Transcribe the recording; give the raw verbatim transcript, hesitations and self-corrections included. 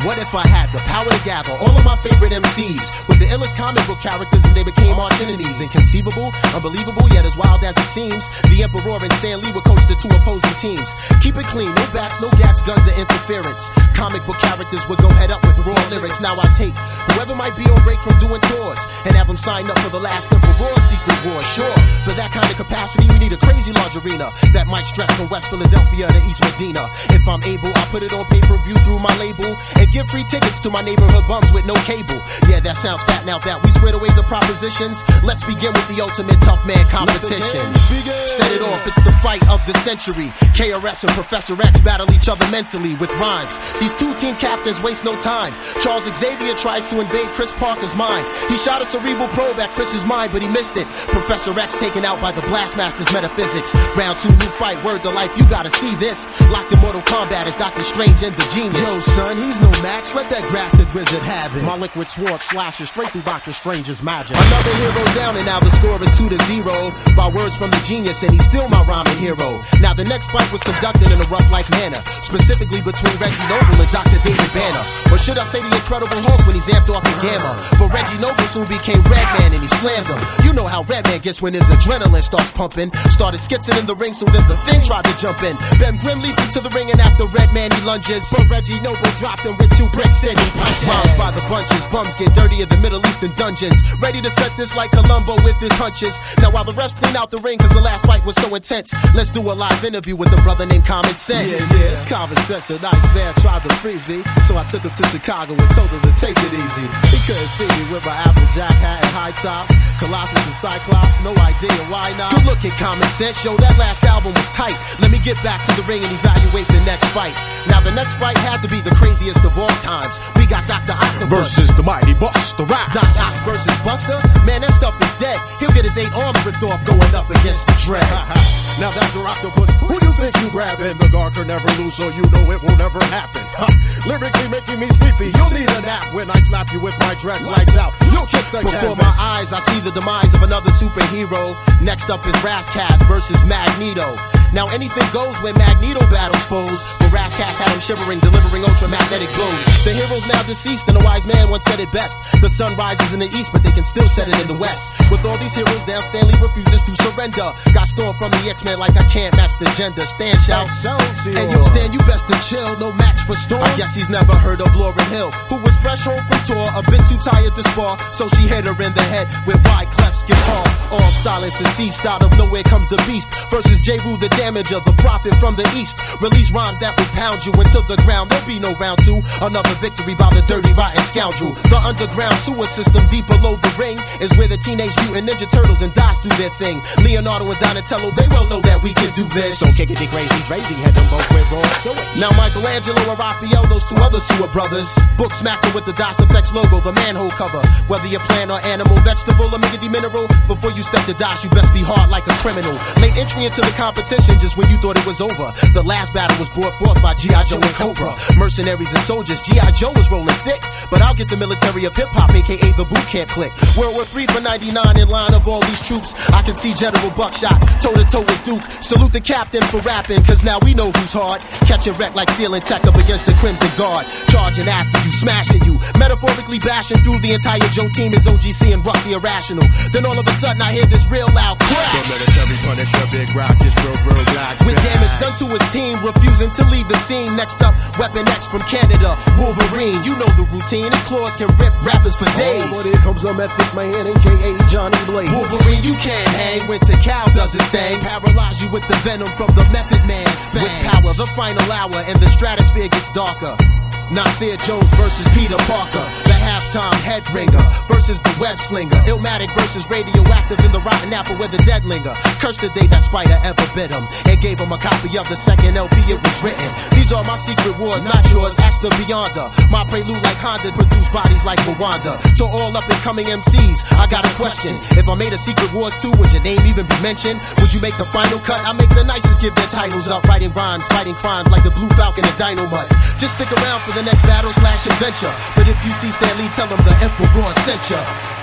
What if I had the power to gather all of my favorite M Cs with the illest comic book characters and they became arch enemies? Inconceivable, unbelievable, yet as wild as it seems, the Emperor and Stan Lee would coach the two opposing teams. Keep it clean, no bats, no gats, guns, or interference. Comic book characters would go head up with raw lyrics. Now I take whoever might be on break from doing tours and have them sign up for the last Emperor's Secret War. Sure, for that kind of capacity, we need a crazy large arena that might stretch from West Philadelphia to East Medina. If I'm able, I'll put it on pay-per-view through my label and give free tickets to my neighborhood bums with no cable. Yeah, that sounds fat now that we squared away the propositions. Let's begin with the ultimate tough man competition. Set it off, it's the fight of the century. K R S and Professor X battle each other mentally with rhymes. These two team captains waste no time. Charles Xavier tries to invade Chris Parker's mind. He shot a cerebral probe at Chris's mind, but he missed it. Professor X taken out by the Blastmaster's metaphysics. Round two, new fight, word to life, you gotta see this. Locked in Mortal Kombat is Doctor Strange and the Genius. Yo son, he's no match, let that graphic wizard have it. My liquid sword slashes straight through Doctor Strange's magic. Another hero down and now the score is two to zero. By words from the Genius and he's still my rhyming hero. Now the next fight was conducted in a rough-like manner, specifically between Reggie Noble and Doctor David Banner. Or should I say the Incredible Hulk when he's amped off in Gamma. But Reggie Noble soon became Redman and he slammed him. You know how Redman gets when his adrenaline starts pumping. Started skitzing in the ring so then the Thing tried to jump in. Ben Grimm leaps into the ring and after Redman he lunges. But Reggie Noble dropped him with two bricks and he punches. Bombs by the bunches, bums get dirty in the Middle Eastern dungeons. Ready to set this like Columbo with his hunches. Now while the refs clean out the ring cause the last fight was so intense, let's do a live interview with a brother named Common Sense. Yeah, yeah, it's Common Sense. A nice man tried to freeze me, so I took him to Chicago and told him to take it easy. He couldn't see me with my Applejack hat and high tops. Colossus and Cyclops, no idea why not. Good looking Common Sense, yo, that last album was tight. Let me get back to the ring and evaluate the next fight. Now the next fight had to be the craziest of all times. We got Doctor Octopus versus the mighty Buster Rhymes. Doc Ock versus Buster? Man, that stuff is dead. He'll get his eight arms ripped off going up against the Dread. Now Doctor Octopus, who you think you grabbing? The guard can never lose, so you know it will never happen. Ha. Lyrically making me sleepy, you'll need a nap when I slap you with my dreads. Lights out, you'll kiss the Before canvas. my eyes, I see the demise of another superhero. Next up is Rascas versus Magneto. Now anything goes when Magneto battles foes, but Rascas had him shivering, delivering ultramagnetic blows. The hero's now deceased and a wise man once said it best. The sun rises in the east, but they can still set it in the west. With all these heroes down, Stanley refuses to surrender. Got stormed from the X-Men like I can't match the gender. Stan shouts, and you Stan, you best to chill, no match for Storm. I guess he's never heard of Lauryn Hill, who was fresh home from tour, a bit too tired to spar, so she hit her in the head with Wyclef's guitar. All silence and ceased, out of nowhere comes the beast versus J. Rue the Damager, the prophet from the east. Release rhymes that will pound you into the ground. There'll be no round two. Another victory by the dirty, rotten scoundrel. The underground sewer system deep below the ring is where the Teenage Mutant Ninja Turtles and Dice do their thing. Leonardo and Donatello, they well know that we can do this. So kick it, crazy, crazy, had them both with raw sewage. Now Michelangelo and Raphael, those two other sewer brothers, book smacked with the DOS Effects logo, the manhole cover. Whether you're plant or animal, vegetable or miggity mineral, before you step to DOS, you best be hard like a criminal. Late entry into the competition just when you thought it was over. The last battle was brought forth by G I. Joe and Cobra. Mercenaries and soldiers, G I. Joe was rolling thick, but I'll get the military of hip-hop, aka the boot camp clique. World War Three for ninety-nine in line of all these troops. I can see General Buckshot, toe-to-toe with Duke. Salute the captain for rapping, cause now we know who's hard. Catch a wreck like stealing tech up against the Crimson Guard. Charging after you, smashing you, metaphorically bashing through the entire Joe team is O G C and Rock the Irrational. Then all of a sudden I hear this real loud crack. The military punish the big rock, it's real, real black. With damage done to his team, refusing to leave the scene. Next up, Weapon X from Canada, Wolverine. You know the routine, his claws can rip rappers for days. Oh, but here comes the Method Man, aka Johnny Blaze. Wolverine, you can't hang when Tikal does his thing. Paralyze you with the venom from the Method Man's fangs. With power, the final hour, and the stratosphere gets darker. Nasir Jones versus Peter Parker. The halftime head ringer versus the web slinger. Illmatic versus radioactive in the rotten apple where the dead linger. Cursed the day that Spider ever bit him and gave him a copy of the second L P it was written. These are my secret wars, not yours. Ask the Beyonder. My prelude like Honda produced bodies like Rwanda. To all up and coming M Cs, I got a question. If I made a Secret Wars two, would your name even be mentioned? Would you make the final cut? I make the nicest give their titles up. Writing rhymes, fighting crimes like the Blue Falcon and Dynamite. Just stick around for the next battle slash adventure. But if you see Stan Lee, tell him the Emperor sent ya.